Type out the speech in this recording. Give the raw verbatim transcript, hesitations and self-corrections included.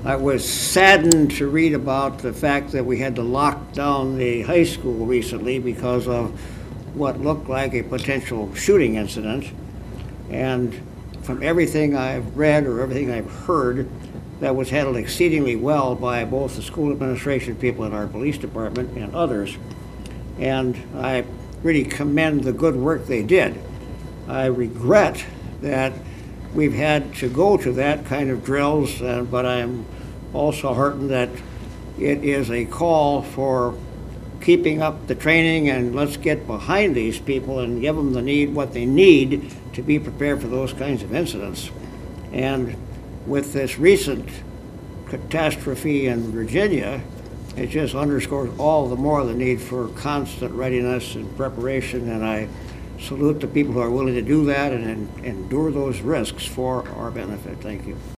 I was saddened to read about the fact that we had to lock down the high school recently because of what looked like a potential shooting incident. And from everything I've read or everything I've heard, that was handled exceedingly well by both the school administration people in our police department and others. And I really commend the good work they did. I regret that we've had to go to that kind of drills, uh, but I'm also heartened that it is a call for keeping up the training, and let's get behind these people and give them the need, what they need to be prepared for those kinds of incidents. And with this recent catastrophe in Virginia, it just underscores all the more the need for constant readiness and preparation, and I salute the people who are willing to do that and, and endure those risks for our benefit. Thank you.